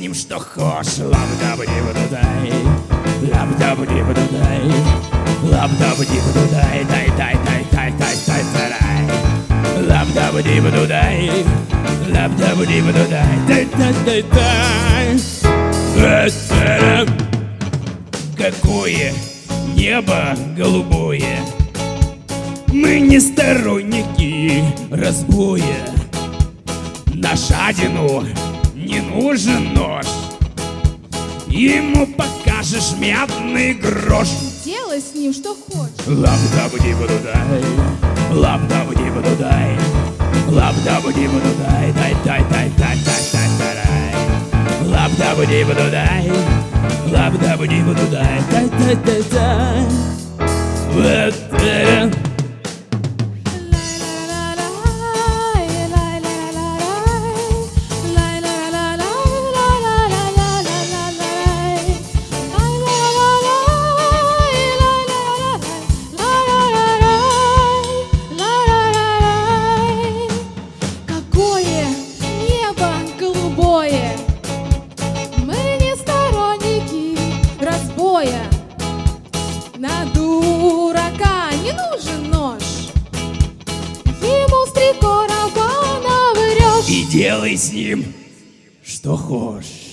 ним что хочешь. Лаб-даб-дибу-дай, лаб-даб-дибу-дай, лаб-даб-дибу-дай, дай-дай-дай-дай-дай-дай-дай. Лаб-даб-дибу-дай, лаб-даб-дибу-дай, дай-дай-дай-дай. Какое небо голубое! Мы не сторонники разбоя. На жадину не нужен нож, ему покажешь медный грош. Делай с ним что хочешь. Лаб-дабу-дибу-дай, лаб-дабу-дибу-дай, лаб-дабу-дибу-дай, дай-дай-дай-дай-дай-дай-дай. Лаб-дабу-дибу-дай, лаб-дабу-дибу-дай, дай-дай-дай-дай. Какое небо голубое! Мы не сторонники разбоя. На дурака не нужен нож, ему с 3 каравана врешь. И делай с ним что хочешь.